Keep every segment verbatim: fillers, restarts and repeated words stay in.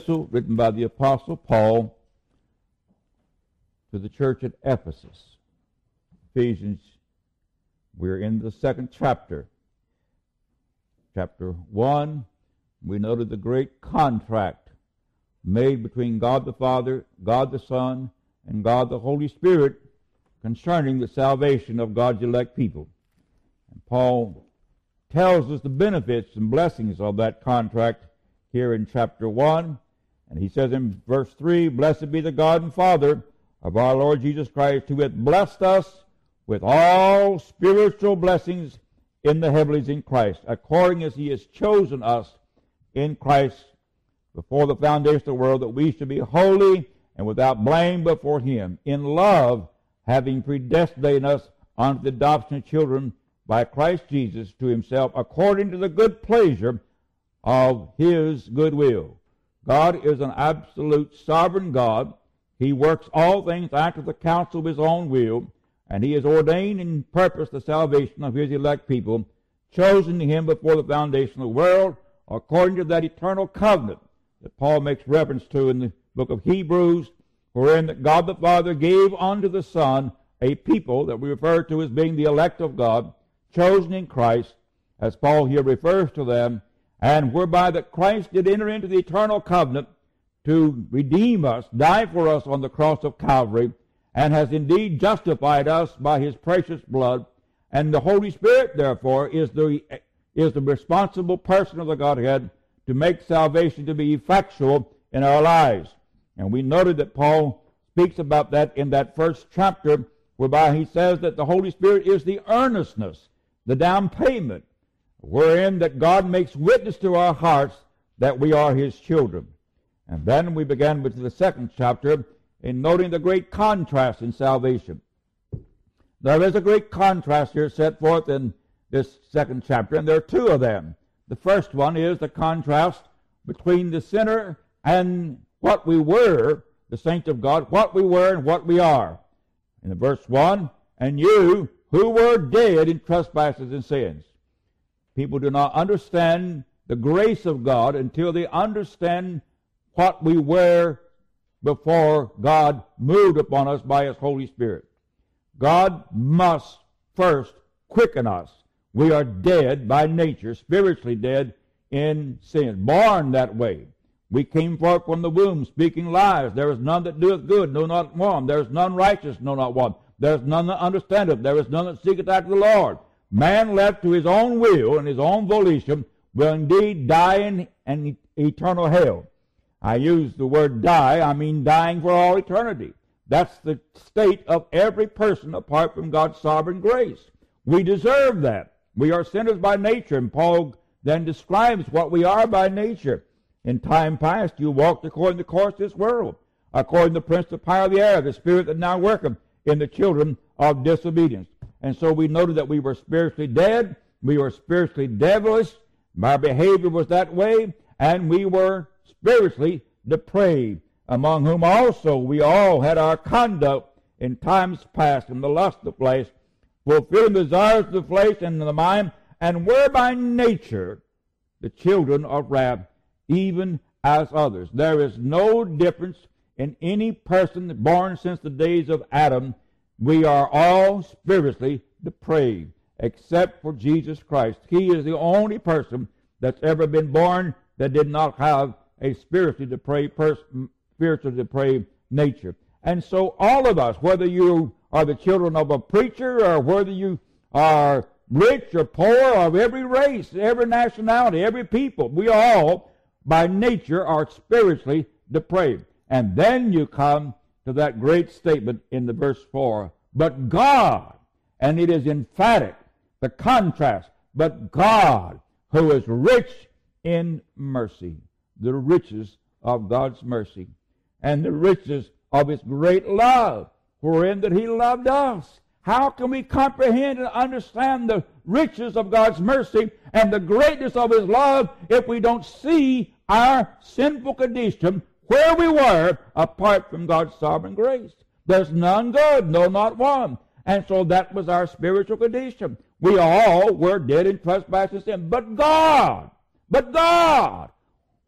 Written by the Apostle Paul to the church at Ephesus. Ephesians, we're in the second chapter. Chapter one, we noted the great contract made between God the Father, God the Son, and God the Holy Spirit concerning the salvation of God's elect people. And Paul tells us the benefits and blessings of that contract here in chapter one. And he says in verse three, "Blessed be the God and Father of our Lord Jesus Christ, who hath blessed us with all spiritual blessings in the heavenlies in Christ, according as he has chosen us in Christ before the foundation of the world, that we should be holy and without blame before him, in love, having predestinated us unto the adoption of children by Christ Jesus to himself, according to the good pleasure of his good will." God is an absolute sovereign God. He works all things after the counsel of his own will, and he has ordained and purposed the salvation of his elect people, chosen to him before the foundation of the world, according to that eternal covenant that Paul makes reference to in the book of Hebrews, wherein that God the Father gave unto the Son a people that we refer to as being the elect of God, chosen in Christ, as Paul here refers to them, and whereby that Christ did enter into the eternal covenant to redeem us, die for us on the cross of Calvary, and has indeed justified us by his precious blood. And the Holy Spirit, therefore, is the, is the responsible person of the Godhead to make salvation to be effectual in our lives. And we noted that Paul speaks about that in that first chapter, whereby he says that the Holy Spirit is the earnestness, the down payment, wherein that God makes witness to our hearts that we are his children. And then we began with the second chapter in noting the great contrast in salvation. There is a great contrast here set forth in this second chapter, and there are two of them. The first one is the contrast between the sinner and what we were, the saints of God, what we were and what we are. In verse one, "And you who were dead in trespasses and sins." People do not understand the grace of God until they understand what we were before God moved upon us by his Holy Spirit. God must first quicken us. We are dead by nature, spiritually dead in sin, born that way. We came forth from the womb speaking lies. There is none that doeth good, no, not one. There is none righteous, no, not one. There is none that understandeth. There is none that seeketh after the Lord. Man left to his own will and his own volition will indeed die in an eternal hell. I use the word die, I mean dying for all eternity. That's the state of every person apart from God's sovereign grace. We deserve that. We are sinners by nature, and Paul then describes what we are by nature. In time past you walked according to the course of this world, according to the prince of the power of the air, the spirit that now worketh in the children of disobedience. And so we noted that we were spiritually dead, we were spiritually devilish, our behavior was that way, and we were spiritually depraved, among whom also we all had our conduct in times past in the lust of the flesh, fulfilling the desires of the flesh and the mind, and were by nature the children of wrath, even as others. There is no difference in any person born since the days of Adam. We are all spiritually depraved, except for Jesus Christ. He is the only person that's ever been born that did not have a spiritually depraved person, spiritually depraved nature. And so all of us, whether you are the children of a preacher or whether you are rich or poor, or of every race, every nationality, every people, we all by nature are spiritually depraved. And then you come to that great statement in the verse four, "But God," and it is emphatic, the contrast, "but God, who is rich in mercy," the riches of God's mercy, and the riches of his great love, wherein that he loved us. How can we comprehend and understand the riches of God's mercy and the greatness of his love if we don't see our sinful condition where we were apart from God's sovereign grace? There's none good, no, not one. And so that was our spiritual condition. We all were dead in trespass and sin. But God, but God,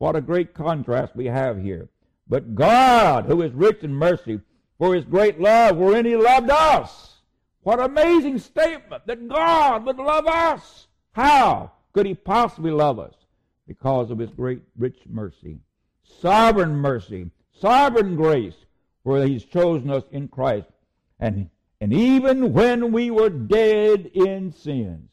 What a great contrast we have here. But God, who is rich in mercy, for his great love wherein he loved us. What an amazing statement that God would love us. How could he possibly love us? Because of his great rich mercy. Sovereign mercy. Sovereign grace, where he's chosen us in Christ. And, and even when we were dead in sins,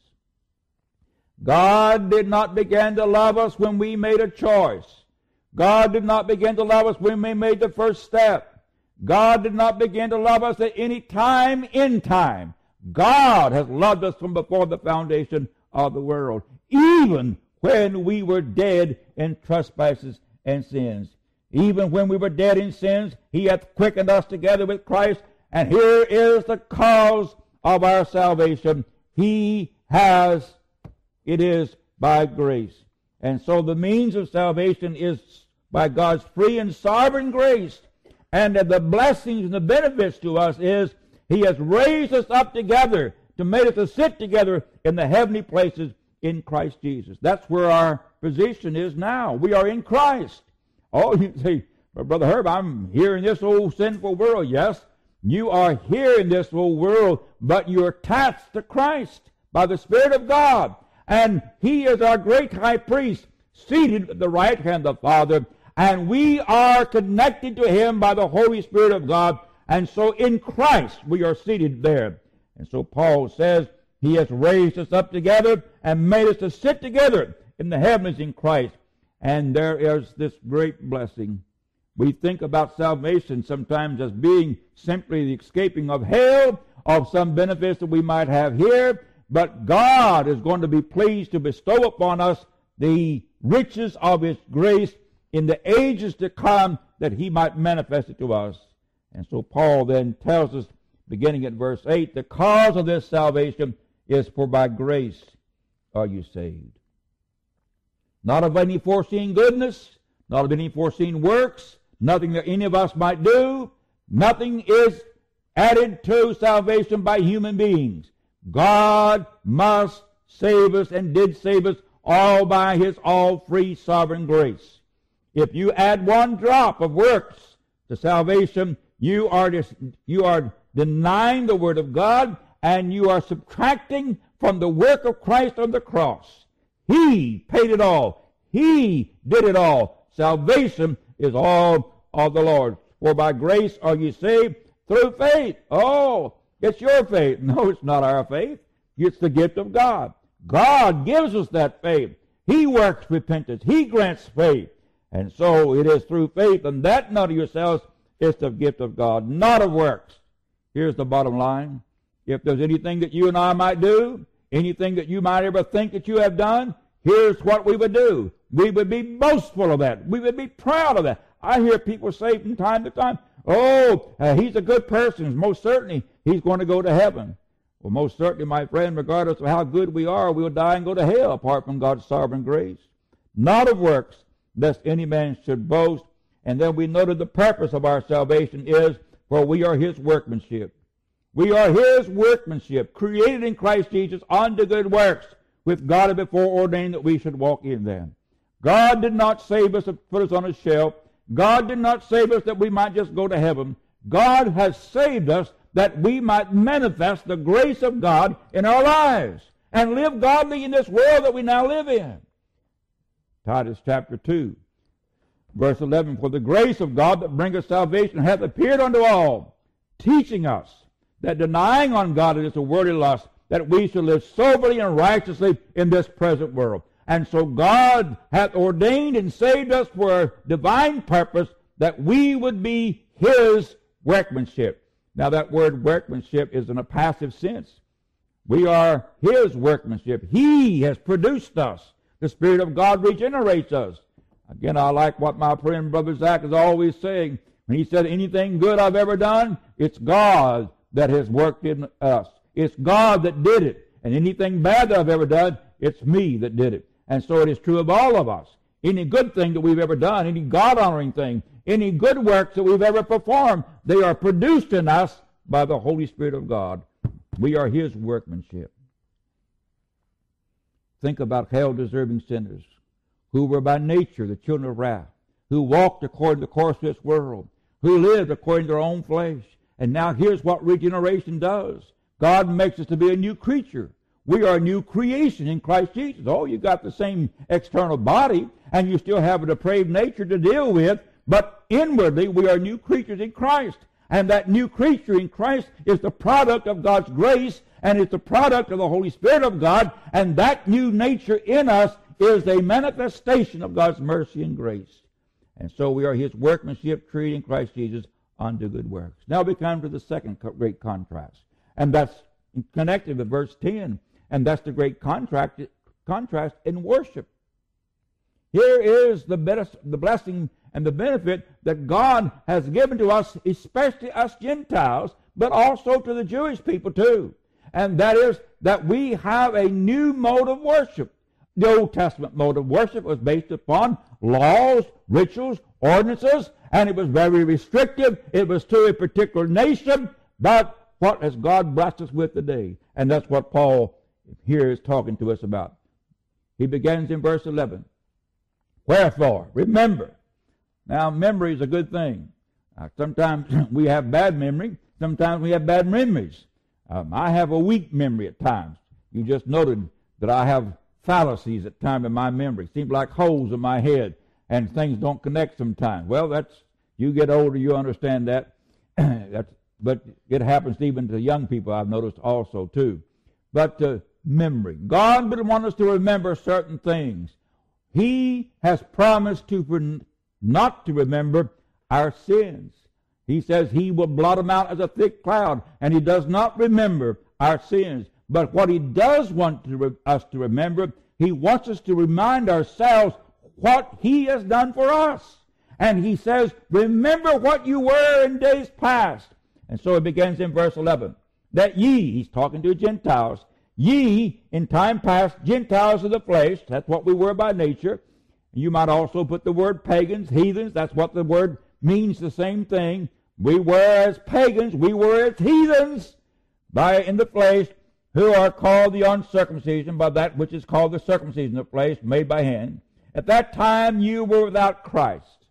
God did not begin to love us when we made a choice. God did not begin to love us when we made the first step. God did not begin to love us at any time in time. God has loved us from before the foundation of the world, even when we were dead in trespasses and sins. Even when we were dead in sins, he hath quickened us together with Christ, and here is the cause of our salvation. He has, it is by grace. And so the means of salvation is by God's free and sovereign grace. And the blessings and the benefits to us is he has raised us up together to make us to sit together in the heavenly places in Christ Jesus. That's where our position is now. We are in Christ. Oh, you say, but Brother Herb, I'm here in this old sinful world. Yes, you are here in this old world, but you're attached to Christ by the Spirit of God. And he is our great high priest, seated at the right hand of the Father. And we are connected to him by the Holy Spirit of God. And so in Christ we are seated there. And so Paul says he has raised us up together and made us to sit together in the heavens in Christ. And there is this great blessing. We think about salvation sometimes as being simply the escaping of hell, of some benefits that we might have here. But God is going to be pleased to bestow upon us the riches of his grace in the ages to come, that he might manifest it to us. And so Paul then tells us, beginning at verse eight, the cause of this salvation is for by grace are you saved. Not of any foreseen goodness, not of any foreseen works, nothing that any of us might do. Nothing is added to salvation by human beings. God must save us and did save us all by his all-free sovereign grace. If you add one drop of works to salvation, you are, dis- you are denying the Word of God, and you are subtracting from the work of Christ on the cross. He paid it all. He did it all. Salvation is all of the Lord. For by grace are you saved through faith. Oh, it's your faith. No, it's not our faith. It's the gift of God. God gives us that faith. He works repentance. He grants faith. And so it is through faith, and that not of yourselves, it's the gift of God, not of works. Here's the bottom line. If there's anything that you and I might do, anything that you might ever think that you have done, here's what we would do. We would be boastful of that. We would be proud of that. I hear people say from time to time, oh, uh, he's a good person. Most certainly he's going to go to heaven. Well, most certainly, my friend, regardless of how good we are, we'll die and go to hell apart from God's sovereign grace. Not of works, lest any man should boast. And then we noted the purpose of our salvation is, for we are his workmanship. We are his workmanship, created in Christ Jesus unto good works, with God had before ordained that we should walk in them. God did not save us to put us on a shelf. God did not save us that we might just go to heaven. God has saved us that we might manifest the grace of God in our lives and live godly in this world that we now live in. Titus chapter two, verse eleven, for the grace of God that bringeth salvation hath appeared unto all, teaching us that denying ungodliness and worldly lust, that we should live soberly and righteously in this present world. And so God hath ordained and saved us for a divine purpose, that we would be his workmanship. Now that word workmanship is in a passive sense. We are his workmanship. He has produced us. The Spirit of God regenerates us. Again, I like what my friend Brother Zach is always saying. When he said, anything good I've ever done, it's God that has worked in us. It's God that did it. And anything bad that I've ever done, it's me that did it. And so it is true of all of us. Any good thing that we've ever done, any God-honoring thing, any good works that we've ever performed, they are produced in us by the Holy Spirit of God. We are his workmanship. Think about hell-deserving sinners who were by nature the children of wrath, who walked according to the course of this world, who lived according to their own flesh. And now here's what regeneration does. God makes us to be a new creature. We are a new creation in Christ Jesus. Oh, you got the same external body, and you still have a depraved nature to deal with, but inwardly we are new creatures in Christ. And that new creature in Christ is the product of God's grace, and it's the product of the Holy Spirit of God, and that new nature in us is a manifestation of God's mercy and grace. And so we are His workmanship, created in Christ Jesus unto good works. Now we come to the second great contrast, and that's connected with verse ten, and that's the great contract, contrast in worship. Here is the, the blessing and the benefit that God has given to us, especially us Gentiles, but also to the Jewish people too. And that is that we have a new mode of worship. The Old Testament mode of worship was based upon laws, rituals, ordinances, and it was very restrictive. It was to a particular nation. But what has God blessed us with today? And that's what Paul here is talking to us about. He begins in verse eleven. Wherefore, remember. Now, memory is a good thing. Uh, sometimes we have bad memory. Sometimes we have bad memories. Um, I have a weak memory at times. You just noted that I have fallacies at times in my memory. Seems like holes in my head, and things don't connect sometimes. Well, that's, you get older, you understand that. that's, but it happens even to young people, I've noticed also too. But uh, memory. God would want us to remember certain things. He has promised to not to remember our sins. He says He will blot them out as a thick cloud, and He does not remember our sins. But what He does want to re- us to remember, He wants us to remind ourselves what He has done for us. And He says, remember what you were in days past. And so it begins in verse eleven. That ye, He's talking to Gentiles, ye in time past, Gentiles of the flesh, that's what we were by nature. You might also put the word pagans, heathens, that's what the word means, the same thing. We were as pagans, we were as heathens by in the flesh, who are called the uncircumcision by that which is called the circumcision of the flesh, made by hand. At that time you were without Christ.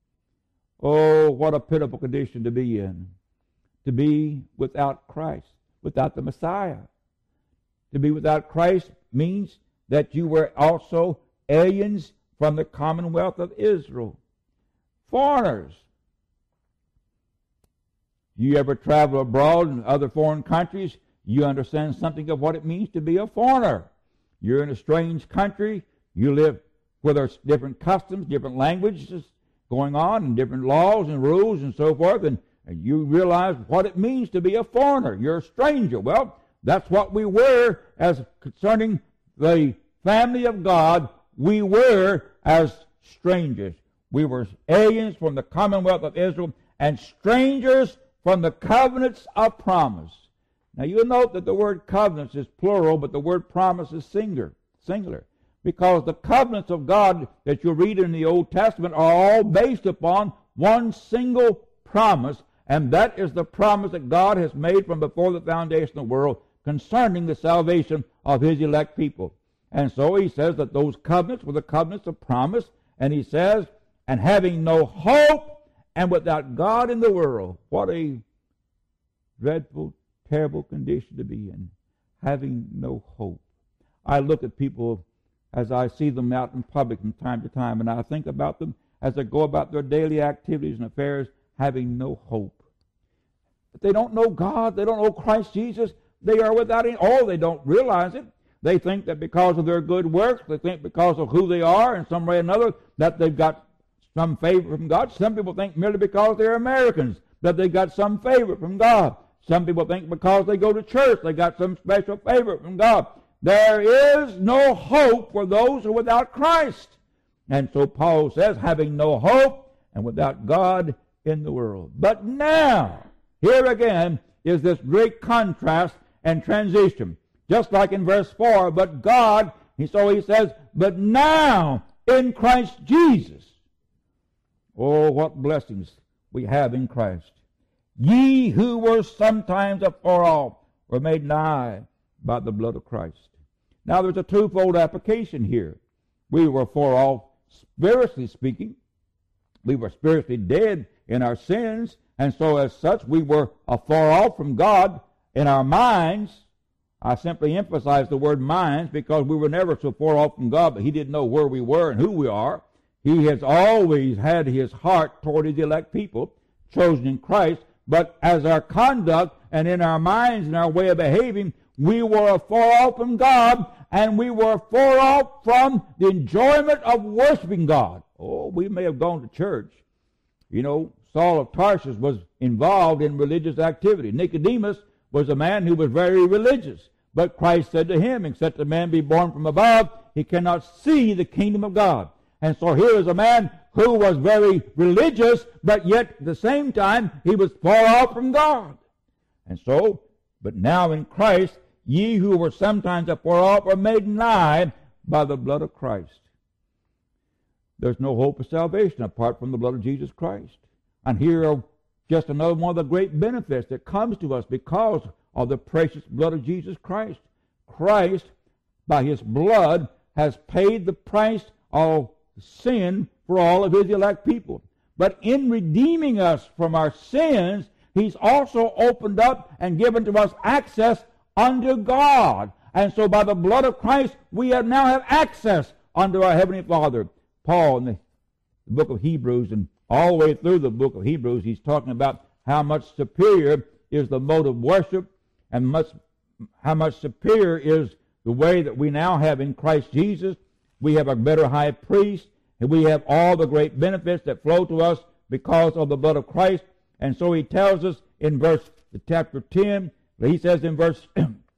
Oh, what a pitiful condition to be in. To be without Christ, without the Messiah. To be without Christ means that you were also aliens from the commonwealth of Israel. Foreigners. You ever travel abroad in other foreign countries, you understand something of what it means to be a foreigner. You're in a strange country. You live where there's different customs, different languages going on, and different laws and rules and so forth, and, and you realize what it means to be a foreigner. You're a stranger. Well, that's what we were as concerning the family of God. We were as strangers. We were aliens from the commonwealth of Israel and strangers from the covenants of promise. Now you'll note that the word covenants is plural, but the word promise is singular, singular. Because the covenants of God that you read in the Old Testament are all based upon one single promise, and that is the promise that God has made from before the foundation of the world concerning the salvation of His elect people. And so He says that those covenants were the covenants of promise, and He says, and having no hope and without God in the world. What a dreadful, terrible condition to be in, having no hope. I look at people as I see them out in public from time to time, and I think about them as they go about their daily activities and affairs, having no hope. But they don't know God, they don't know Christ Jesus, they are without any, oh, they don't realize it. They think that because of their good works, they think because of who they are in some way or another, that they've got some favor from God. Some people think merely because they're Americans that they got some favor from God. Some people think because they go to church they got some special favor from God. There is no hope for those who are without Christ. And so Paul says, having no hope and without God in the world. But now, here again is this great contrast and transition. Just like in verse four, but God, so he says, but now in Christ Jesus. Oh, what blessings we have in Christ. Ye who were sometimes afar off were made nigh by the blood of Christ. Now there's a twofold application here. We were far off spiritually speaking. We were spiritually dead in our sins, and so as such we were afar off from God in our minds. I simply emphasize the word minds because we were never so far off from God, but He didn't know where we were and who we are. He has always had His heart toward His elect people, chosen in Christ, but as our conduct and in our minds and our way of behaving, we were far off from God, and we were far off from the enjoyment of worshiping God. Oh, we may have gone to church. You know, Saul of Tarsus was involved in religious activity. Nicodemus was a man who was very religious. But Christ said to him, except a man be born from above, he cannot see the kingdom of God. And so here is a man who was very religious, but yet at the same time he was far off from God. And so, but now in Christ, ye who were sometimes afar off are made nigh by the blood of Christ. There's no hope of salvation apart from the blood of Jesus Christ. And here are just another one of the great benefits that comes to us because of the precious blood of Jesus Christ. Christ, by His blood, has paid the price of sin for all of His elect people. But in redeeming us from our sins, He's also opened up and given to us access unto God. And so by the blood of Christ, we have now have access unto our Heavenly Father. Paul, in the book of Hebrews, and all the way through the book of Hebrews, he's talking about how much superior is the mode of worship, and much, how much superior is the way that we now have in Christ Jesus. We have a better high priest, and we have all the great benefits that flow to us because of the blood of Christ. And so he tells us in verse chapter ten, he says in verse,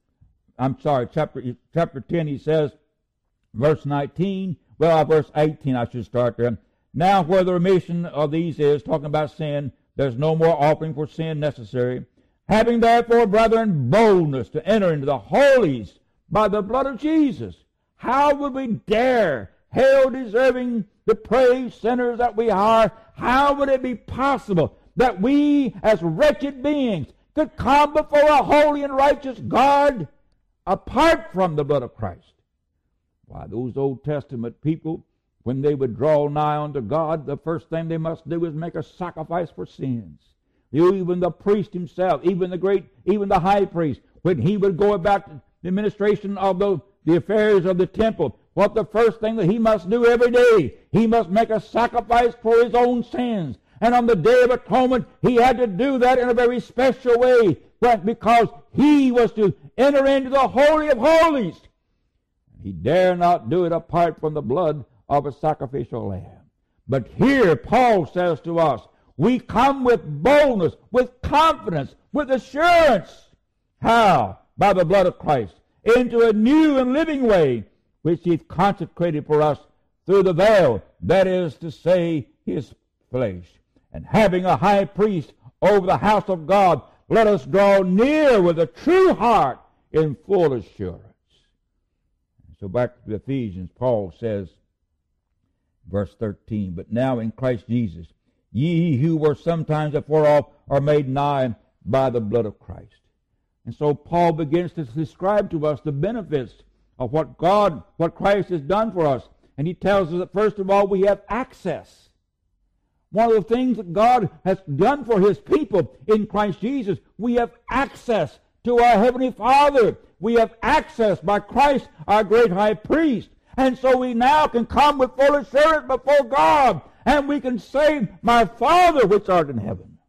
I'm sorry, chapter chapter ten, he says, verse nineteen, well, verse eighteen, I should start there. Now where the remission of these is, talking about sin, there's no more offering for sin necessary. Having therefore, brethren, boldness to enter into the holies by the blood of Jesus. How would we dare, hell deserving the praise sinners that we are, how would it be possible that we as wretched beings could come before a holy and righteous God apart from the blood of Christ? Why, those Old Testament people, when they would draw nigh unto God, the first thing they must do is make a sacrifice for sins. Even the priest himself, even the great, even the high priest, when he would go about the administration of the, the affairs of the temple, what the first thing that he must do every day, he must make a sacrifice for his own sins. And on the Day of Atonement, he had to do that in a very special way, because he was to enter into the Holy of Holies. He dare not do it apart from the blood of a sacrificial lamb. But here Paul says to us, we come with boldness, with confidence, with assurance. How? By the blood of Christ, into a new and living way, which He consecrated for us through the veil, that is to say, His flesh. And having a high priest over the house of God, let us draw near with a true heart in full assurance. So back to Ephesians, Paul says, verse thirteen, but now in Christ Jesus, ye who were sometimes afar off are made nigh by the blood of Christ. And so Paul begins to describe to us the benefits of what God, what Christ has done for us. And he tells us that first of all we have access. One of the things that God has done for His people in Christ Jesus, we have access to our Heavenly Father. We have access by Christ, our great high priest. And so we now can come with full assurance before God, and we can say, my Father which art in heaven,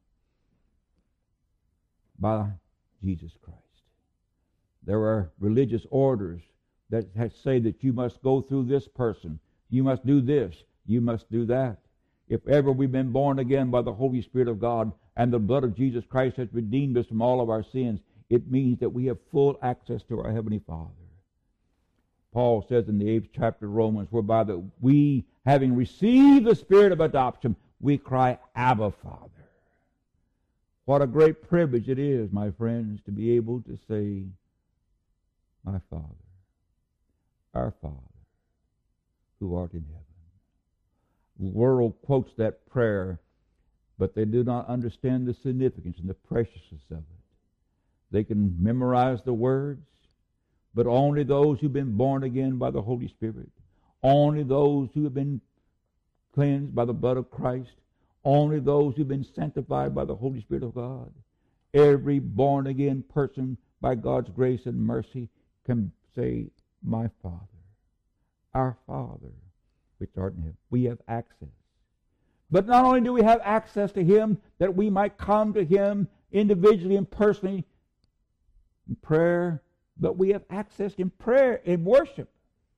by Jesus Christ. There are religious orders that say that you must go through this person, you must do this, you must do that. If ever we've been born again by the Holy Spirit of God, and the blood of Jesus Christ has redeemed us from all of our sins, it means that we have full access to our Heavenly Father. Paul says in the eighth chapter of Romans, whereby that we, having received the Spirit of adoption, we cry, Abba, Father. What a great privilege it is, my friends, to be able to say, my Father, our Father, who art in heaven. The world quotes that prayer, but they do not understand the significance and the preciousness of it. They can memorize the words, but only those who've been born again by the Holy Spirit, only those who have been cleansed by the blood of Christ. Only those who've been sanctified by the Holy Spirit of God. Every born-again person, by God's grace and mercy, can say, my Father, our Father, which art in heaven. We have access. But not only do we have access to Him, that we might come to Him individually and personally in prayer, but we have access in prayer, in worship.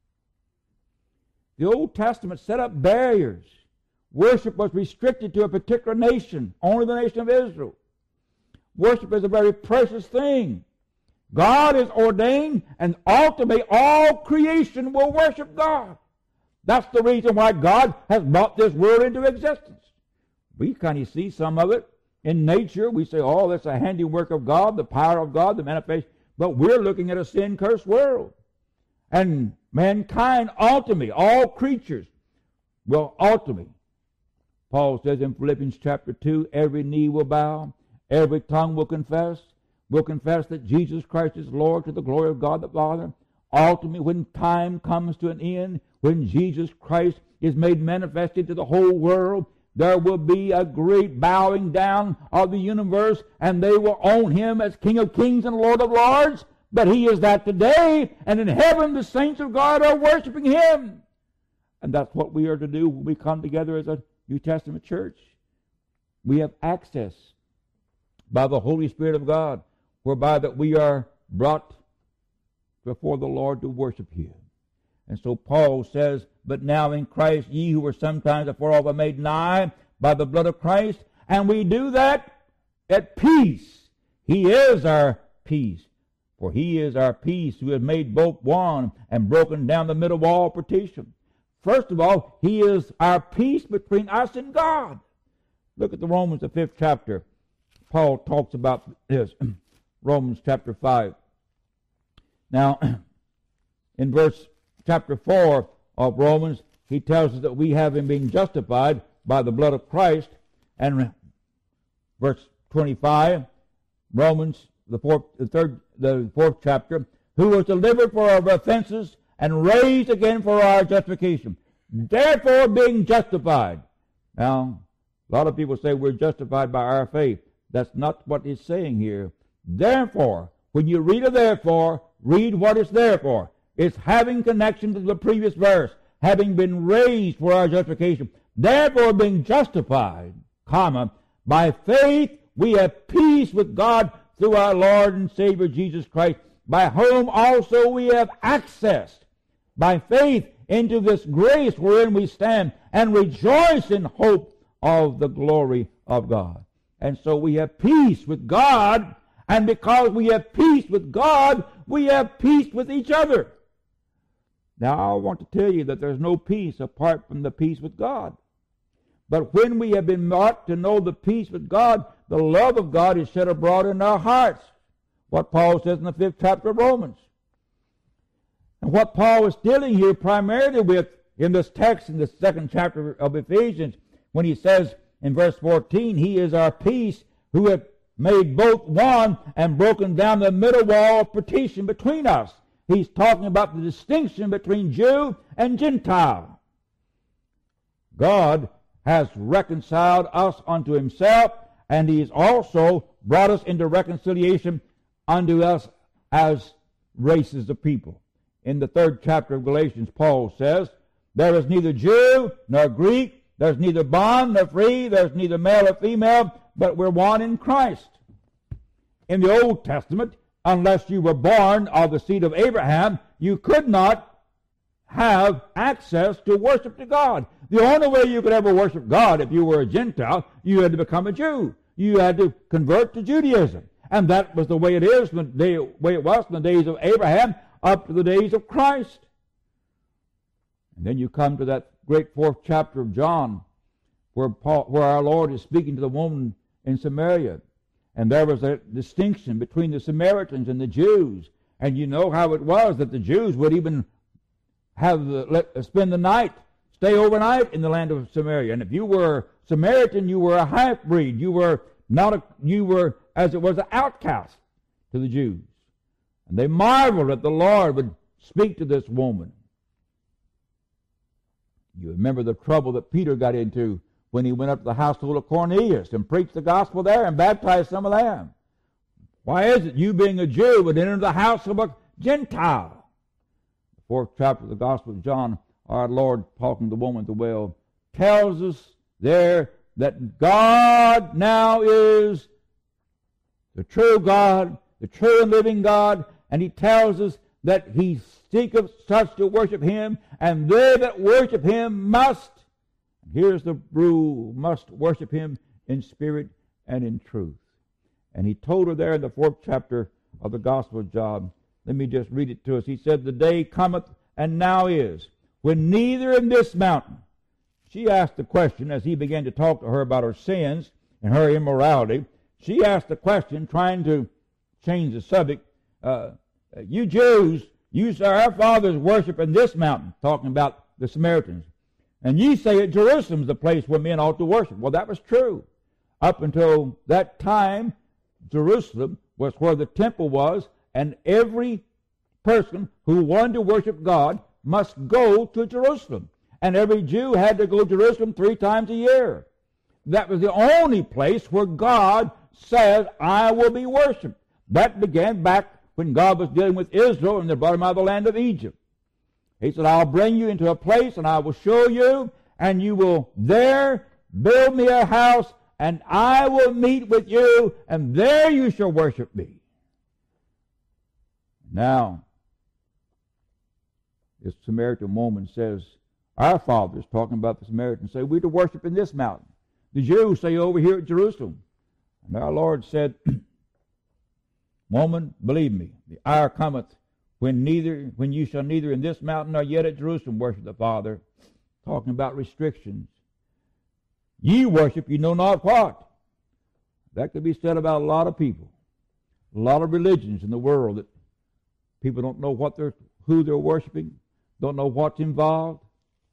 The Old Testament set up barriers. Worship was restricted to a particular nation, only the nation of Israel. Worship is a very precious thing. God is ordained, and ultimately all creation will worship God. That's the reason why God has brought this world into existence. We kind of see some of it in nature. We say, oh, that's a handiwork of God, the power of God, the manifestation. But we're looking at a sin-cursed world. And mankind, ultimately, all creatures will ultimately, Paul says in Philippians chapter two, every knee will bow, every tongue will confess, will confess that Jesus Christ is Lord to the glory of God the Father. Ultimately, when time comes to an end, when Jesus Christ is made manifested to the whole world, there will be a great bowing down of the universe, and they will own Him as King of Kings and Lord of Lords. But He is that today, and in heaven the saints of God are worshiping Him. And that's what we are to do when we come together as a New Testament church. We have access by the Holy Spirit of God, whereby that we are brought before the Lord to worship Him. And so Paul says, but now in Christ ye who were sometimes afar off are made nigh by the blood of Christ, and we do that at peace. He is our peace. For He is our peace, who has made both one and broken down the middle wall of partition. First of all, He is our peace between us and God. Look at the Romans, the fifth chapter. Paul talks about this. Romans chapter five. Now, in verse chapter four of Romans, he tells us that we have been justified by the blood of Christ. And verse twenty-five, Romans, the fourth, the third, the fourth chapter, who was delivered for our offenses and raised again for our justification. Therefore, being justified. Now, a lot of people say we're justified by our faith. That's not what it's saying here. Therefore, when you read a therefore, read what it's there for. It's having connection to the previous verse, having been raised for our justification. Therefore, being justified, comma, by faith we have peace with God through our Lord and Savior Jesus Christ, by whom also we have access by faith into this grace wherein we stand, and rejoice in hope of the glory of God. And so we have peace with God, and because we have peace with God, we have peace with each other. Now, I want to tell you that there's no peace apart from the peace with God. But when we have been brought to know the peace with God, the love of God is shed abroad in our hearts. What Paul says in the fifth chapter of Romans. And what Paul is dealing here primarily with in this text in the second chapter of Ephesians, when he says in verse fourteen, He is our peace, who hath made both one and broken down the middle wall of partition between us. He's talking about the distinction between Jew and Gentile. God has reconciled us unto Himself, and He has also brought us into reconciliation unto us as races of people. In the third chapter of Galatians, Paul says, there is neither Jew nor Greek, there's neither bond nor free, there's neither male or female, but we're one in Christ. In the Old Testament, unless you were born of the seed of Abraham, you could not have access to worship to God. The only way you could ever worship God if you were a Gentile, you had to become a Jew. You had to convert to Judaism. And that was the way it is, the day, way it was in the days of Abraham up to the days of Christ. And then you come to that great fourth chapter of John, where Paul, where our Lord is speaking to the woman in Samaria. And there was a distinction between the Samaritans and the Jews. And you know how it was that the Jews would even have the, let, spend the night, stay overnight in the land of Samaria. And if you were Samaritan, you were a half-breed. You were not a, you were, as it was, an outcast to the Jews. And they marveled that the Lord would speak to this woman. You remember the trouble that Peter got into when he went up to the household of Cornelius and preached the gospel there and baptized some of them. Why is it you, being a Jew, would enter the house of a Gentile? The fourth chapter of the Gospel of John, our Lord, talking to the woman at the well, tells us there that God now is the true God, the true and living God, and he tells us that he seeketh such to worship him, and they that worship him must, here's the rule, must worship him in spirit and in truth. And he told her there in the fourth chapter of the Gospel of John, let me just read it to us. He said, the day cometh, and now is, when neither in this mountain. She asked the question as he began to talk to her about her sins and her immorality. She asked the question, trying to change the subject. Uh, you Jews, you say our fathers worship in this mountain, talking about the Samaritans. And ye say that Jerusalem's the place where men ought to worship. Well, that was true. Up until that time, Jerusalem was where the temple was, and every person who wanted to worship God must go to Jerusalem. And every Jew had to go to Jerusalem three times a year. That was the only place where God says, I will be worshipped. That began back when God was dealing with Israel and they brought him out of the land of Egypt. He said, I'll bring you into a place and I will show you, and you will there build me a house, and I will meet with you, and there you shall worship me. Now, this Samaritan woman says, our fathers, talking about the Samaritans, say, we're to worship in this mountain. The Jews say over here at Jerusalem. And our Lord said, woman, believe me, the hour cometh when neither, when you shall neither in this mountain nor yet at Jerusalem worship the Father. Talking about restrictions. Ye worship, you know not what. That could be said about a lot of people. A lot of religions in the world that people don't know what they're, who they're worshiping, don't know what's involved.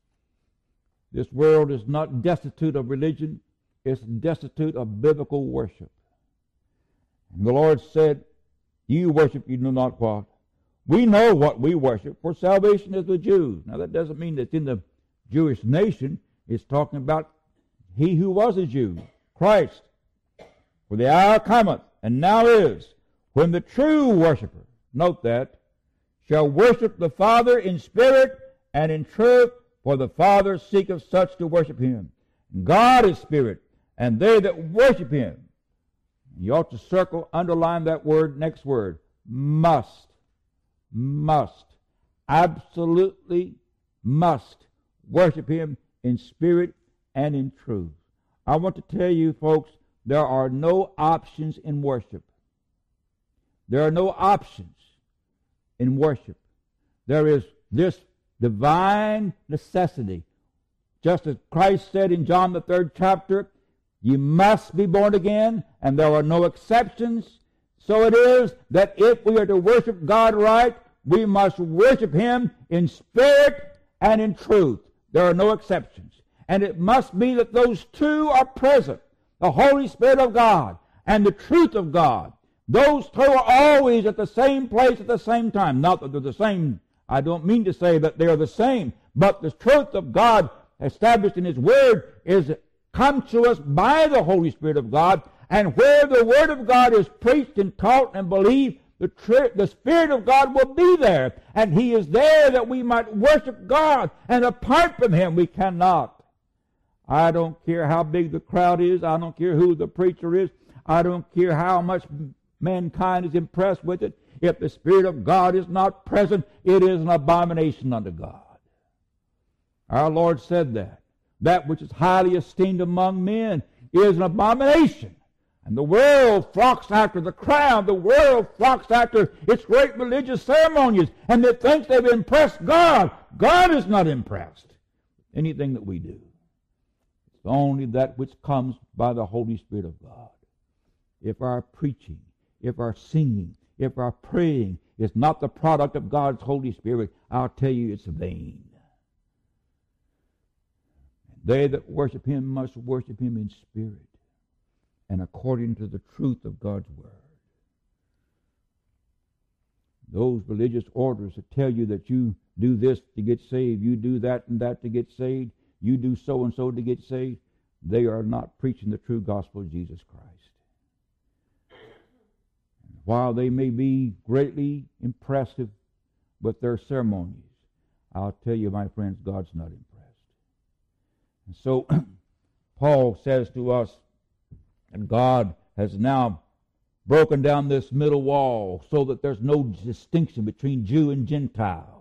This world is not destitute of religion. It's destitute of biblical worship. And the Lord said, you worship, you know not what. We know what we worship, for salvation is the Jews. Now that doesn't mean that in the Jewish nation. It's talking about he who was a Jew, Christ. For the hour cometh, and now is, when the true worshiper, note that, shall worship the Father in spirit and in truth, for the Father seeketh such to worship him. God is spirit, and they that worship him. You ought to circle, underline that word, next word, must. Must. Absolutely must worship him in spirit and in truth. I want to tell you, folks, there are no options in worship. There are no options in worship. There is this divine necessity. Just as Christ said in John the third chapter, you must be born again, and there are no exceptions. So it is that if we are to worship God right, we must worship him in spirit and in truth. There are no exceptions. And it must be that those two are present, the Holy Spirit of God and the truth of God. Those two are always at the same place at the same time. Not that they're the same. I don't mean to say that they are the same, but the truth of God established in his Word is come to us by the Holy Spirit of God, and where the Word of God is preached and taught and believed, the, tr- the Spirit of God will be there, and he is there that we might worship God, and apart from him we cannot. I don't care how big the crowd is. I don't care who the preacher is. I don't care how much mankind is impressed with it. If the Spirit of God is not present, it is an abomination unto God. Our Lord said that. That which is highly esteemed among men is an abomination. And the world flocks after the crowd. The world flocks after its great religious ceremonies. And it thinks they've impressed God. God is not impressed with anything that we do. It's only that which comes by the Holy Spirit of God. If our preaching, if our singing, if our praying is not the product of God's Holy Spirit, I'll tell you it's vain. They that worship him must worship him in spirit and according to the truth of God's Word. Those religious orders that tell you that you do this to get saved, you do that and that to get saved, you do so and so to get saved, they are not preaching the true gospel of Jesus Christ. While they may be greatly impressive with their ceremonies, I'll tell you, my friends, God's not impressed. And so Paul says to us that God has now broken down this middle wall so that there's no distinction between Jew and Gentile.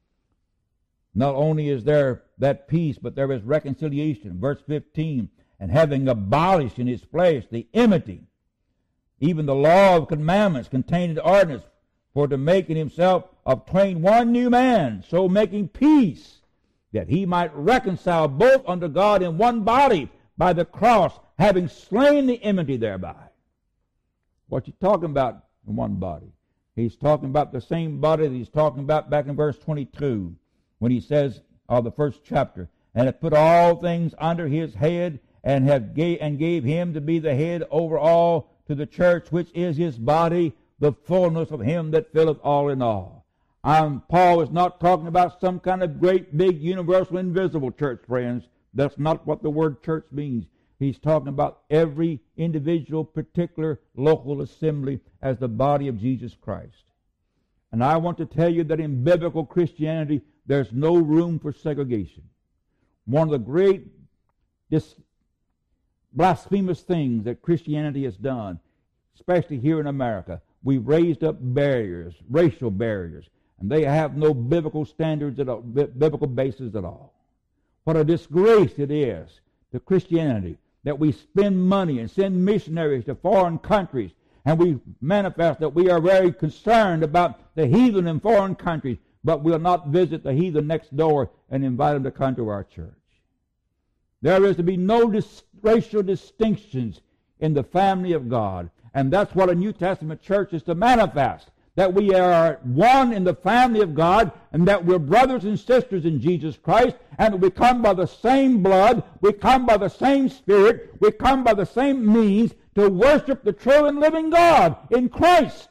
Not only is there that peace, but there is reconciliation. Verse fifteen, and having abolished in his flesh the enmity, even the law of commandments contained in the ordinance, for to make in himself of twain one new man, so making peace, that he might reconcile both unto God in one body by the cross, having slain the enmity thereby. What's he talking about in one body? He's talking about the same body that he's talking about back in verse twenty-two, when he says, of the first chapter, and hath put all things under his head, and have gave, and gave him to be the head over all to the church, which is his body, the fullness of him that filleth all in all. Um, Paul is not talking about some kind of great, big, universal, invisible church, friends. That's not what the word church means. He's talking about every individual, particular, local assembly as the body of Jesus Christ. And I want to tell you that in biblical Christianity, there's no room for segregation. One of the great dis- blasphemous things that Christianity has done, especially here in America, we've raised up barriers, racial barriers, and they have no biblical standards at all, biblical basis at all. What a disgrace it is to Christianity that we spend money and send missionaries to foreign countries, and we manifest that we are very concerned about the heathen in foreign countries, but we'll not visit the heathen next door and invite them to come to our church. There is to be no dis- racial distinctions in the family of God, and that's what a New Testament church is to manifest, that we are one in the family of God, and that we're brothers and sisters in Jesus Christ, and that we come by the same blood, we come by the same Spirit, we come by the same means to worship the true and living God in Christ.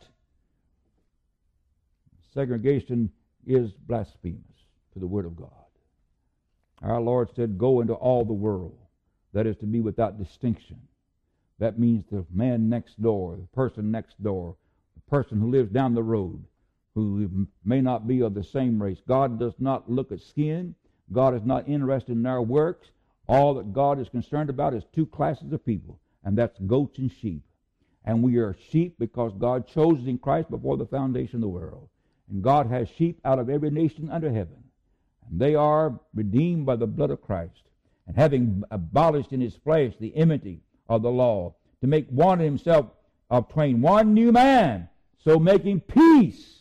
Segregation is blasphemous to the Word of God. Our Lord said, go into all the world. That is to be without distinction. That means the man next door, the person next door, the person who lives down the road, who may not be of the same race. God does not look at skin. God is not interested in our works. All that God is concerned about is two classes of people, and that's goats and sheep. And we are sheep because God chose us in Christ before the foundation of the world. And God has sheep out of every nation under heaven. And they are redeemed by the blood of Christ. And having abolished in his flesh the enmity of the law, to make one in himself of twain one new man, so making peace,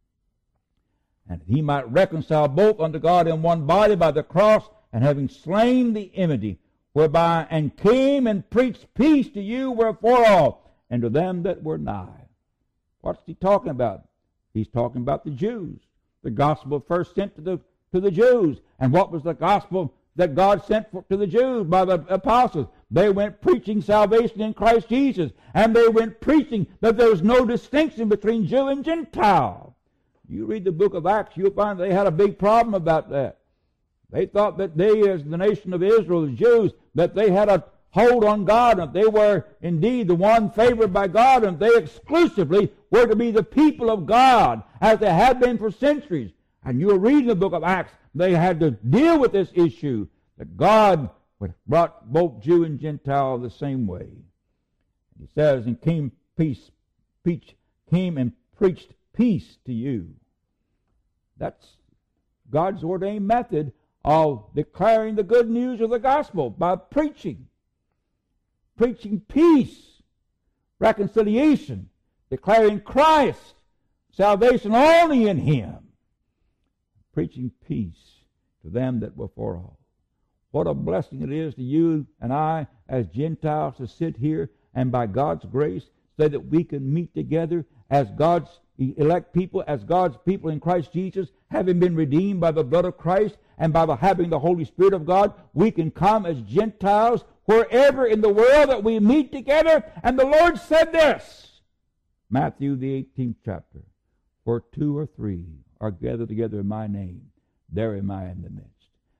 and he might reconcile both unto God in one body by the cross, and having slain the enmity, whereby and came and preached peace to you wherefore all, and to them that were nigh. What's he talking about? He's talking about the Jews. The gospel first sent to the to the Jews. And what was the gospel that God sent for, to the Jews by the apostles? They went preaching salvation in Christ Jesus. And they went preaching that there was no distinction between Jew and Gentile. You read the book of Acts, you'll find they had a big problem about that. They thought that they, as the nation of Israel, the Jews, that they had a hold on God, and they were indeed the one favored by God, and they exclusively were to be the people of God, as they had been for centuries. And you were reading the book of Acts, they had to deal with this issue, that God brought both Jew and Gentile the same way. He says, and came peace, peace, came and preached peace to you. That's God's ordained method of declaring the good news of the gospel, by preaching. Preaching peace, reconciliation, declaring Christ, salvation only in Him. Preaching peace to them that were far off. What a blessing it is to you and I as Gentiles to sit here and by God's grace say that we can meet together as God's elect people, as God's people in Christ Jesus, having been redeemed by the blood of Christ and by the having the Holy Spirit of God. We can come as Gentiles wherever in the world that we meet together. And the Lord said this, Matthew the eighteenth chapter, where two or three are gathered together in my name, there am I in the midst.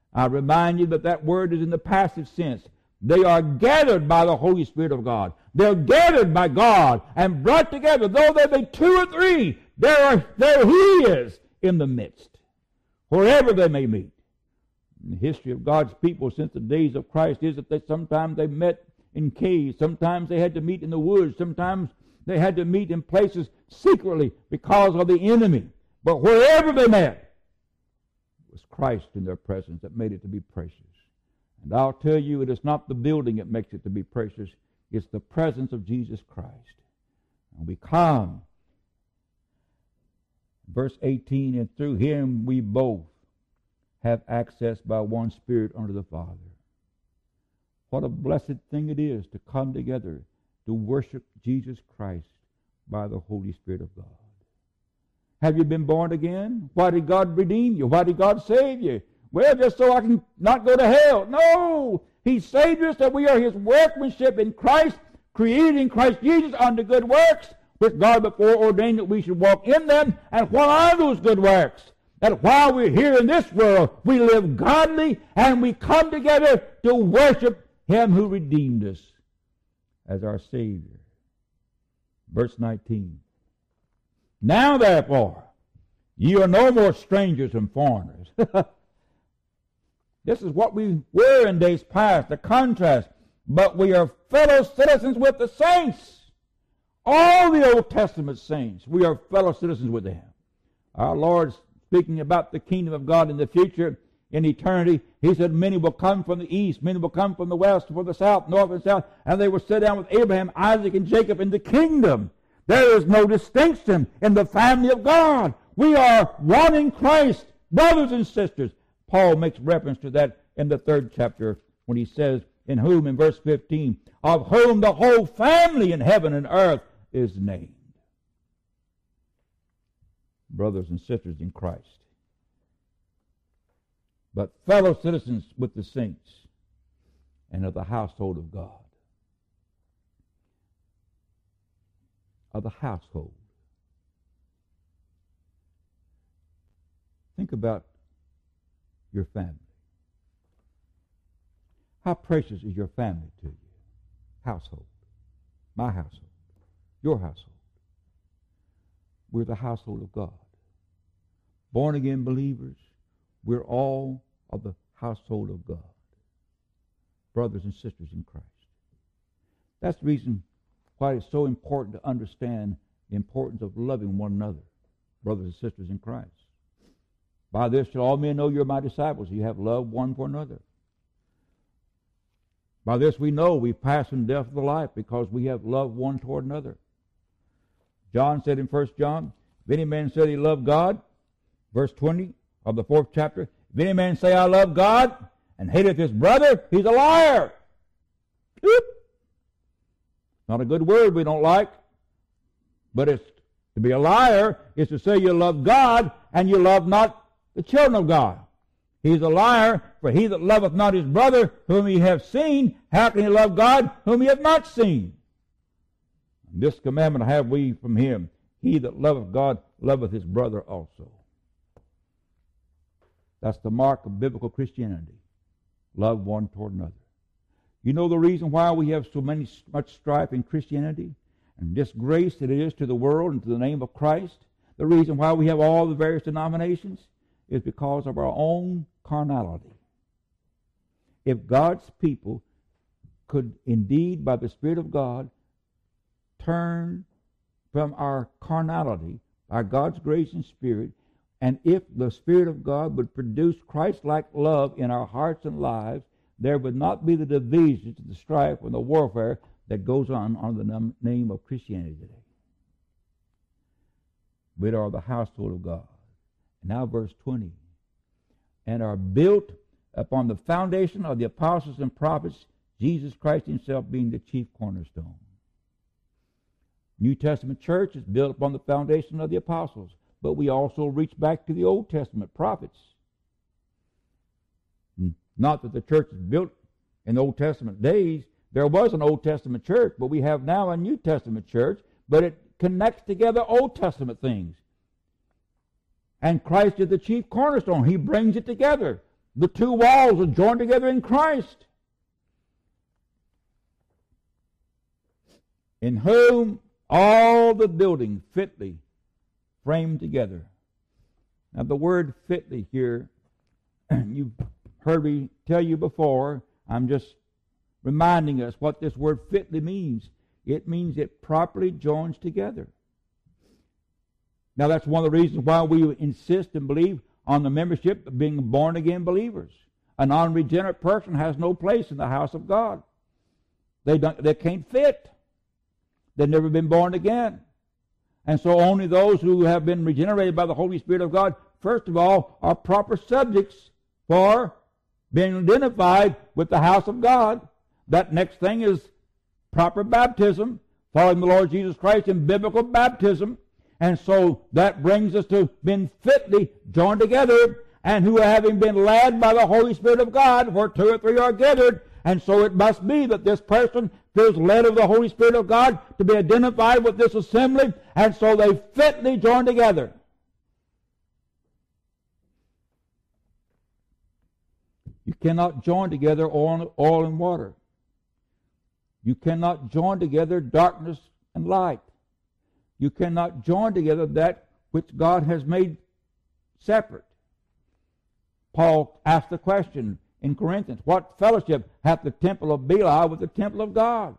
I remind you that that word is in the passive sense. They are gathered by the Holy Spirit of God. They're gathered by God and brought together. Though there be two or three, there, are, there He is in the midst, wherever they may meet. In the history of God's people since the days of Christ is that they, sometimes they met in caves, sometimes they had to meet in the woods, sometimes they had to meet in places secretly because of the enemy. But wherever they met, it was Christ in their presence that made it to be precious. And I'll tell you, it is not the building that makes it to be precious. It's the presence of Jesus Christ. And we come. Verse eighteen, and through Him we both have access by one Spirit unto the Father. What a blessed thing it is to come together to worship Jesus Christ by the Holy Spirit of God. Have you been born again? Why did God redeem you? Why did God save you? Well, just so I can not go to hell. No! He saved us that we are His workmanship in Christ, created in Christ Jesus unto good works, which God before ordained that we should walk in them. And what are those good works? That while we're here in this world, we live godly and we come together to worship Him who redeemed us as our Savior. Verse nineteen. Now therefore, ye are no more strangers and foreigners. This is what we were in days past, the contrast. But we are fellow citizens with the saints. All the Old Testament saints, we are fellow citizens with them. Our Lord, speaking about the kingdom of God in the future, in eternity, He said, many will come from the east, many will come from the west, from the south, north and south, and they will sit down with Abraham, Isaac, and Jacob in the kingdom. There is no distinction in the family of God. We are one in Christ, brothers and sisters. Paul makes reference to that in the third chapter when he says, in whom, in verse fifteen, of whom the whole family in heaven and earth is named. Brothers and sisters in Christ. But fellow citizens with the saints and of the household of God. Of the household. Think about your family. How precious is your family to you? Household. My household. Your household. We're the household of God. Born again believers, we're all of the household of God. Brothers and sisters in Christ. That's the reason why it's so important to understand the importance of loving one another, brothers and sisters in Christ. By this shall all men know you're my disciples. You have love one for another. By this we know we pass from death to life because we have love one toward another. John said in First John, if any man said he loved God, verse twenty of the fourth chapter, if any man say I love God and hateth his brother, he's a liar. Oop. Not a good word we don't like, but it's to be a liar is to say you love God and you love not the children of God. He's a liar, for he that loveth not his brother whom he hath seen, how can he love God whom he hath not seen? And this commandment have we from him, he that loveth God loveth his brother also. That's the mark of biblical Christianity. Love one toward another. You know the reason why we have so many, much strife in Christianity and disgrace that it is to the world and to the name of Christ? The reason why we have all the various denominations is because of our own carnality. If God's people could indeed, by the Spirit of God, turn from our carnality, by God's grace and Spirit, and if the Spirit of God would produce Christ-like love in our hearts and lives, there would not be the divisions, the strife, and the warfare that goes on under the name of Christianity today. We are the household of God. Now verse twenty. And are built upon the foundation of the apostles and prophets, Jesus Christ himself being the chief cornerstone. New Testament church is built upon the foundation of the apostles, but we also reach back to the Old Testament prophets. Not that the church is built in Old Testament days. There was an Old Testament church, but we have now a New Testament church, but it connects together Old Testament things. And Christ is the chief cornerstone. He brings it together. The two walls are joined together in Christ, in whom all the building fitly framed together. Now the word fitly here, you've heard me tell you before, I'm just reminding us what this word fitly means. It means it properly joins together. Now that's one of the reasons why we insist and believe on the membership of being born-again believers. An unregenerate person has no place in the house of God. They don't, they can't fit. They've never been born again. And so only those who have been regenerated by the Holy Spirit of God, first of all, are proper subjects for being identified with the house of God. That next thing is proper baptism, following the Lord Jesus Christ in biblical baptism. And so that brings us to being fitly joined together, and who having been led by the Holy Spirit of God, where two or three are gathered. And so it must be that this person feels led of the Holy Spirit of God to be identified with this assembly, and so they fitly join together. You cannot join together oil, oil and water. You cannot join together darkness and light. You cannot join together that which God has made separate. Paul asked the question in Corinthians, what fellowship hath the temple of Belial with the temple of God?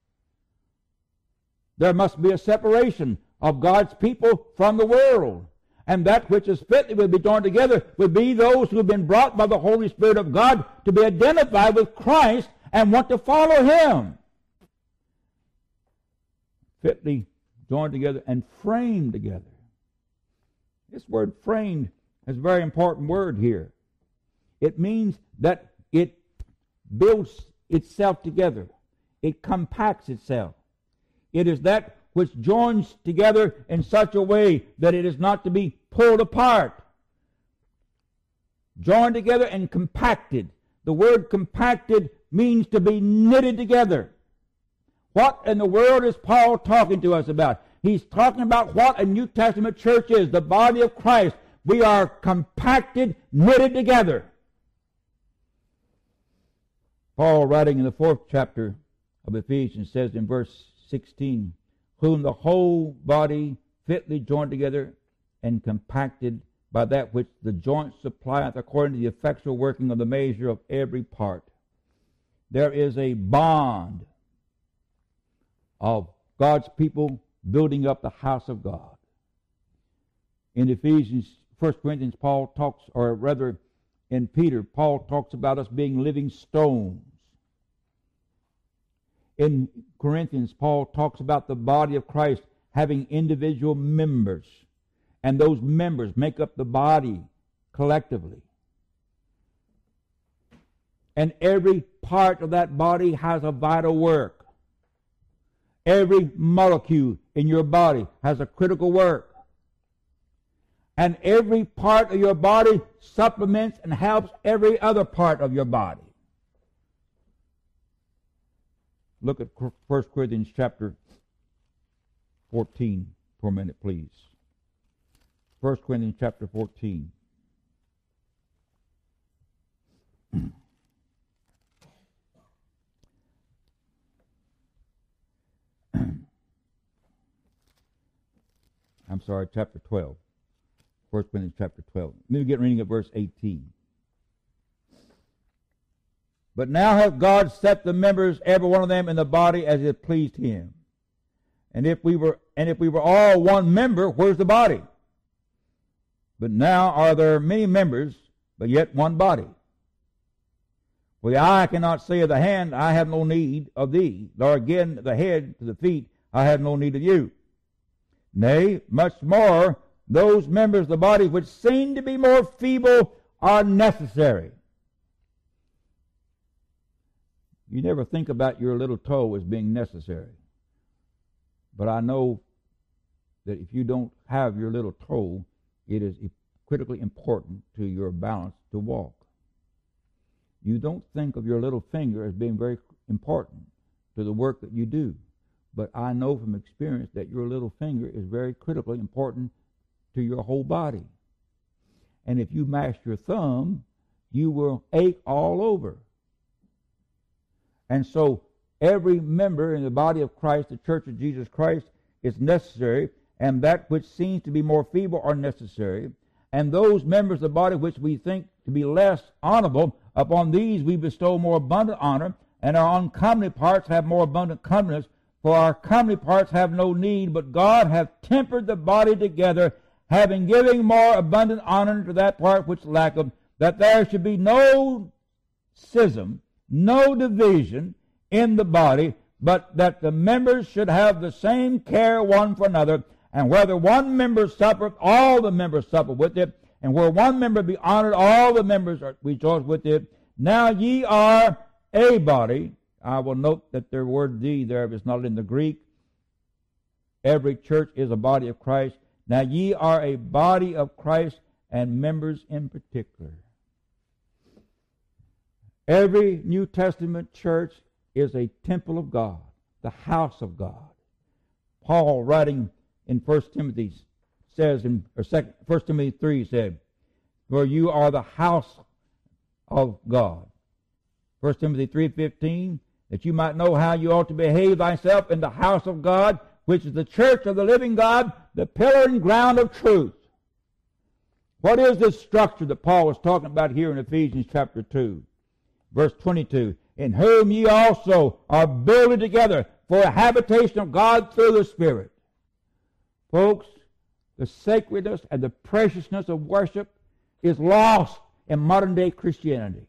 There must be a separation of God's people from the world. And that which is fitly would be joined together would be those who have been brought by the Holy Spirit of God to be identified with Christ and want to follow Him. Fitly joined together and framed together. This word framed is a very important word here. It means that it builds itself together. It compacts itself. It is that which joins together in such a way that it is not to be pulled apart. Joined together and compacted. The word compacted means to be knitted together. What in the world is Paul talking to us about? He's talking about what a New Testament church is, the body of Christ. We are compacted, knitted together. Paul, writing in the fourth chapter of Ephesians, says in verse sixteen, whom the whole body fitly joined together and compacted by that which the joints supplieth according to the effectual working of the measure of every part. There is a bond of God's people building up the house of God. In Ephesians, First Corinthians, Paul talks, or rather in Peter, Paul talks about us being living stones. In Corinthians, Paul talks about the body of Christ having individual members, and those members make up the body collectively. And every part of that body has a vital work. Every molecule in your body has a critical work. And every part of your body supplements and helps every other part of your body. Look at First Corinthians chapter fourteen for a minute, please. First Corinthians chapter fourteen. I'm sorry, chapter twelve. First Corinthians chapter twelve. Let me get reading at verse eighteen. But now hath God set the members, every one of them, in the body as it pleased Him. And if we were, and if we were all one member, where's the body? But now are there many members, but yet one body. For the eye cannot say of the hand, I have no need of thee, nor again the head to the feet, I have no need of you. Nay, much more, those members of the body which seem to be more feeble are necessary. You never think about your little toe as being necessary. But I know that if you don't have your little toe, it is critically important to your balance to walk. You don't think of your little finger as being very important to the work that you do. But I know from experience that your little finger is very critically important to your whole body. And if you mash your thumb, you will ache all over. And so every member in the body of Christ, the Church of Jesus Christ, is necessary, and that which seems to be more feeble are necessary. And those members of the body which we think to be less honorable, upon these we bestow more abundant honor, and our uncomely parts have more abundant comeliness. For our comely parts have no need, but God hath tempered the body together, having given more abundant honor to that part which lacketh, that there should be no schism, no division in the body, but that the members should have the same care one for another. And whether one member suffereth, all the members suffer with it. And where one member be honored, all the members are rejoice with it. Now ye are a body. I will note that the word "the" there is not in the Greek. Every church is a body of Christ. Now ye are a body of Christ, and members in particular. Every New Testament church is a temple of God, the house of God. Paul, writing in First Timothy, says in or second, First Timothy three, said, "For you are the house of God." First Timothy three fifteen, that you might know how you ought to behave thyself in the house of God, which is the church of the living God, the pillar and ground of truth. What is this structure that Paul was talking about here in Ephesians chapter two? Verse twenty-two, "In whom ye also are builded together for a habitation of God through the Spirit." Folks, the sacredness and the preciousness of worship is lost in modern day Christianity.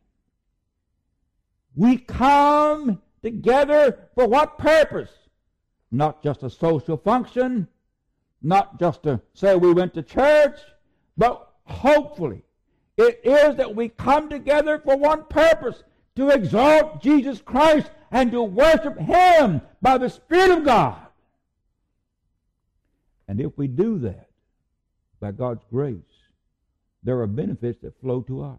We come together for what purpose? Not just a social function, not just to say we went to church, but hopefully it is that we come together for one purpose, to exalt Jesus Christ and to worship Him by the Spirit of God. And if we do that, by God's grace, there are benefits that flow to us.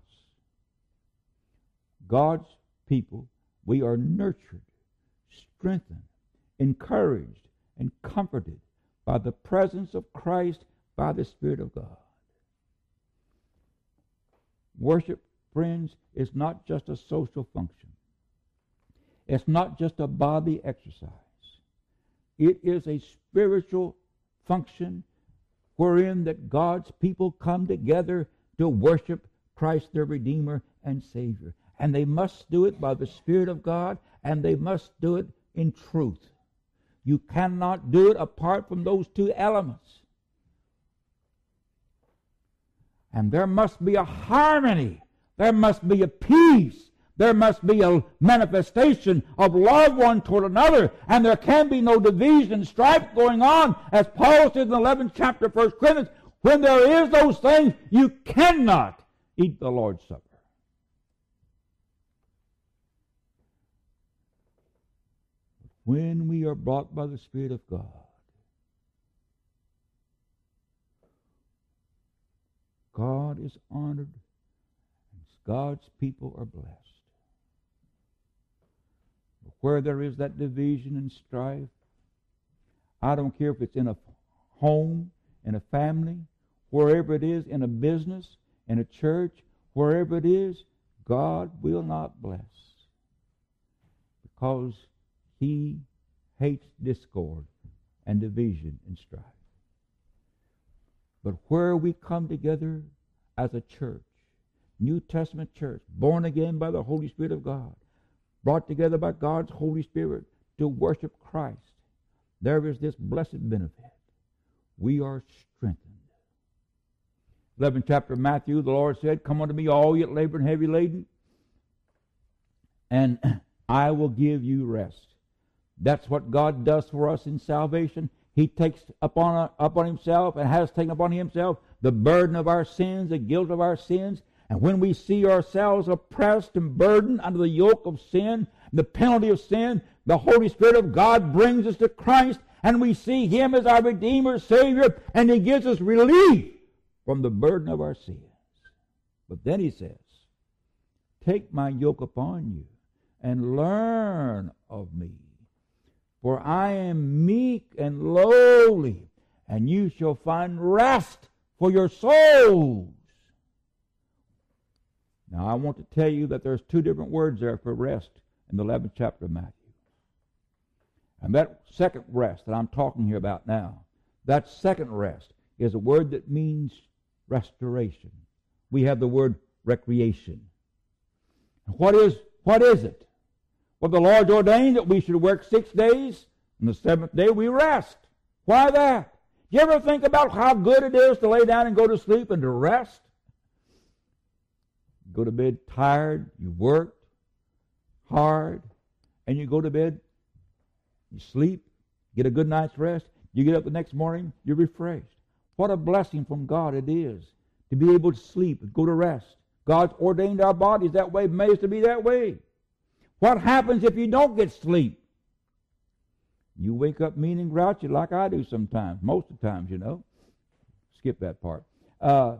God's people, we are nurtured, strengthened, encouraged, and comforted by the presence of Christ, by the Spirit of God. Worship, friends, is not just a social function. It's not just a body exercise. It is a spiritual function wherein that God's people come together to worship Christ their Redeemer and Savior. And they must do it by the Spirit of God, and they must do it in truth. You cannot do it apart from those two elements. And there must be a harmony. There must be a peace. There must be a manifestation of love one toward another. And there can be no division and strife going on. As Paul said in the eleventh chapter of First Corinthians, when there is those things, you cannot eat the Lord's Supper. When we are brought by the Spirit of God, God is honored, and God's people are blessed. But where there is that division and strife, I don't care if it's in a home, in a family, wherever it is, in a business, in a church, wherever it is, God will not bless. Because He hates discord and division and strife. But where we come together as a church, New Testament church, born again by the Holy Spirit of God, brought together by God's Holy Spirit to worship Christ, there is this blessed benefit. We are strengthened. eleventh chapter of Matthew, the Lord said, "Come unto me, all ye that labor and heavy laden, and I will give you rest." That's what God does for us in salvation. He takes upon, upon Himself and has taken upon Himself the burden of our sins, the guilt of our sins. And when we see ourselves oppressed and burdened under the yoke of sin, the penalty of sin, the Holy Spirit of God brings us to Christ, and we see Him as our Redeemer, Savior, and He gives us relief from the burden of our sins. But then He says, "Take my yoke upon you and learn of me. For I am meek and lowly, and you shall find rest for your souls." Now I want to tell you that there's two different words there for rest in the eleventh chapter of Matthew. And that second rest that I'm talking here about now, that second rest is a word that means restoration. We have the word recreation. What is, what is it? Well, the Lord ordained that we should work six days, and the seventh day we rest. Why that? Do you ever think about how good it is to lay down and go to sleep and to rest? Go to bed tired, you worked hard, and you go to bed, you sleep, get a good night's rest, you get up the next morning, you're refreshed. What a blessing from God it is to be able to sleep and go to rest. God's ordained our bodies that way, made us to be that way. What happens if you don't get sleep? You wake up mean and grouchy like I do sometimes, most of the times, you know. Skip that part. Uh,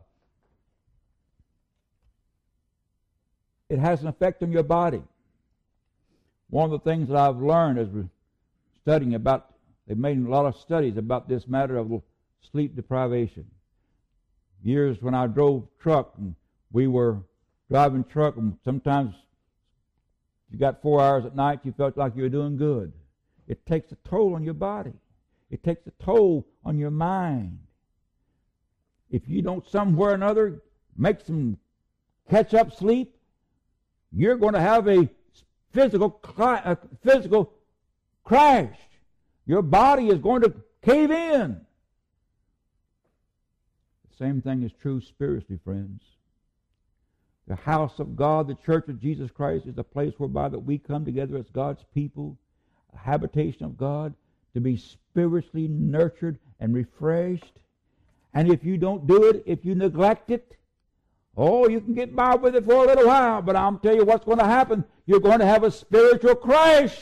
it has an effect on your body. One of the things that I've learned as we're studying about, they've made a lot of studies about this matter of sleep deprivation. Years when I drove truck and we were driving truck, and sometimes you got four hours at night, you felt like you were doing good. It takes a toll on your body. It takes a toll on your mind. If you don't somewhere or another make some catch-up sleep, you're going to have a physical, a physical crash. Your body is going to cave in. The same thing is true spiritually, friends. The house of God, the church of Jesus Christ, is the place whereby that we come together as God's people, a habitation of God, to be spiritually nurtured and refreshed. And if you don't do it, if you neglect it, oh, you can get by with it for a little while, but I'll tell you what's going to happen. You're going to have a spiritual crash.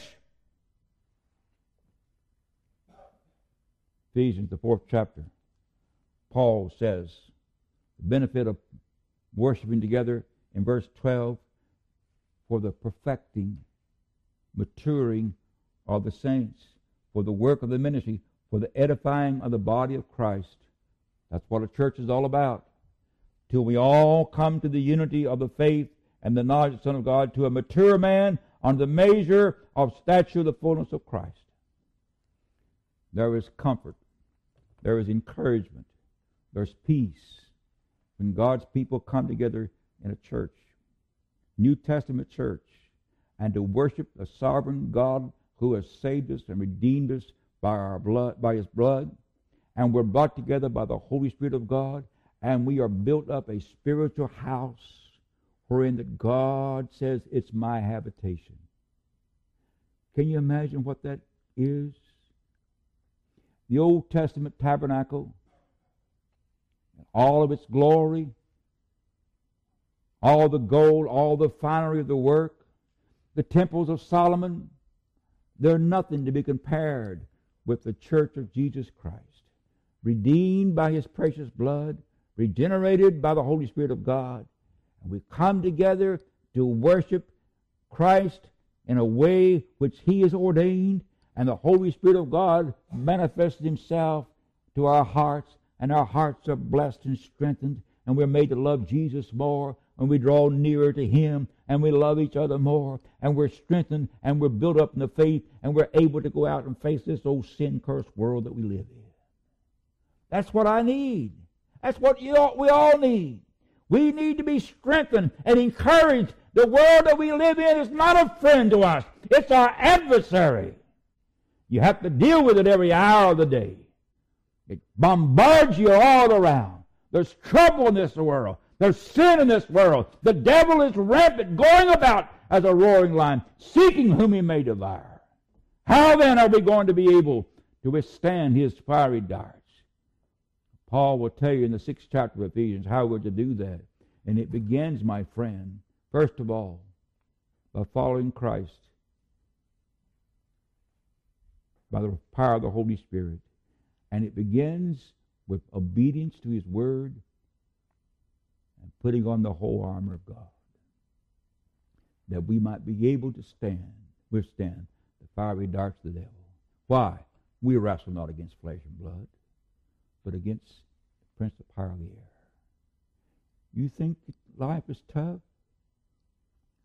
Ephesians, the fourth chapter, Paul says, the benefit of worshiping together in verse twelve, for the perfecting, maturing of the saints, for the work of the ministry, for the edifying of the body of Christ. That's what a church is all about. Till we all come to the unity of the faith and the knowledge of the Son of God, to a mature man on the measure of stature of the fullness of Christ. There is comfort. There is encouragement. There's peace when God's people come together in a church, New Testament church, and to worship the sovereign God who has saved us and redeemed us by our blood, by His blood, and we're brought together by the Holy Spirit of God, and we are built up a spiritual house wherein that God says, it's my habitation. Can you imagine what that is? The Old Testament tabernacle, all of its glory, all the gold, all the finery of the work, the temples of Solomon, they're nothing to be compared with the church of Jesus Christ, redeemed by His precious blood, regenerated by the Holy Spirit of God. And we come together to worship Christ in a way which He has ordained, and the Holy Spirit of God manifests Himself to our hearts, and our hearts are blessed and strengthened, and we're made to love Jesus more, and we draw nearer to Him, and we love each other more, and we're strengthened, and we're built up in the faith, and we're able to go out and face this old sin-cursed world that we live in. That's what I need. That's what you all, we all need. We need to be strengthened and encouraged. The world that we live in is not a friend to us. It's our adversary. You have to deal with it every hour of the day. It bombards you all around. There's trouble in this world. There's sin in this world. The devil is rampant, going about as a roaring lion, seeking whom he may devour. How then are we going to be able to withstand his fiery darts? Paul will tell you in the sixth chapter of Ephesians how we're to do that. And it begins, my friend, first of all, by following Christ by the power of the Holy Spirit. And it begins with obedience to His Word and putting on the whole armor of God, that we might be able to stand, withstand the fiery darts of the devil. Why? We wrestle not against flesh and blood, but against the prince of power of the air. You think life is tough?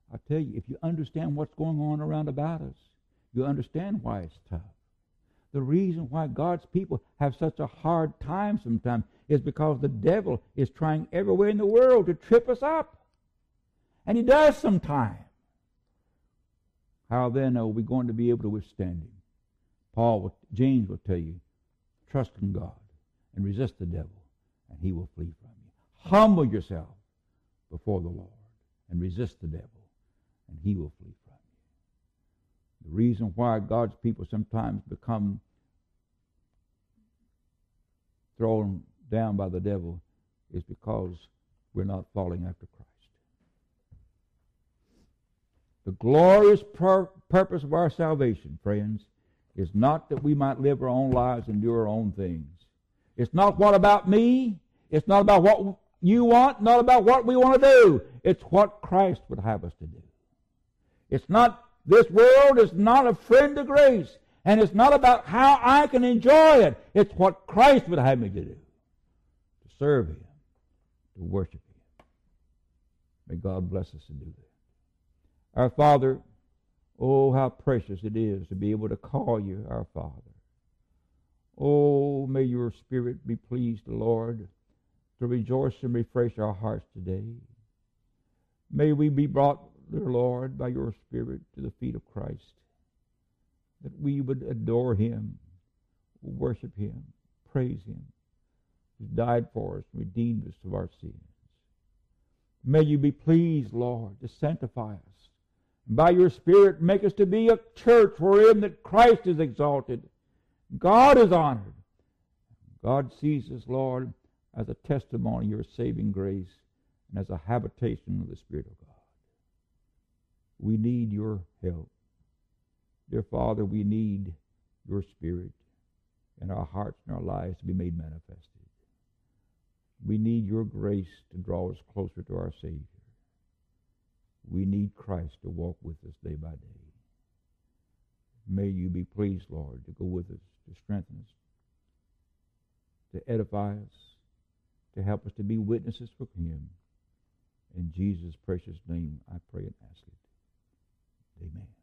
I tell you, if you understand what's going on around about us, you understand why it's tough. The reason why God's people have such a hard time sometimes is because the devil is trying everywhere in the world to trip us up. And he does sometimes. How then are we going to be able to withstand him? Paul, will, James will tell you, trust in God and resist the devil, and he will flee from you. Humble yourself before the Lord and resist the devil, and he will flee from you. The reason why God's people sometimes become thrown down by the devil is because we're not following after Christ. The glorious pur- purpose of our salvation, friends, is not that we might live our own lives and do our own things. It's not what about me. It's not about what you want, not about what we want to do. It's what Christ would have us to do. It's not, this world is not a friend of grace, and it's not about how I can enjoy it. It's what Christ would have me to do. To serve him, to worship him. May God bless us to do that. Our Father, oh, how precious it is to be able to call you our Father. Oh, may your Spirit be pleased, Lord, to rejoice and refresh our hearts today. May we be brought, dear Lord, by your Spirit to the feet of Christ, that we would adore him, worship him, praise him, who died for us, redeemed us of our sins. May you be pleased, Lord, to sanctify us. By your Spirit, make us to be a church wherein that Christ is exalted, God is honored. God sees us, Lord, as a testimony of your saving grace and as a habitation of the Spirit of God. We need your help. Dear Father, we need your Spirit in our hearts and our lives to be made manifested. We need your grace to draw us closer to our Savior. We need Christ to walk with us day by day. May you be pleased, Lord, to go with us, to strengthen us, to edify us, to help us to be witnesses for him. In Jesus' precious name, I pray and ask it. Amen.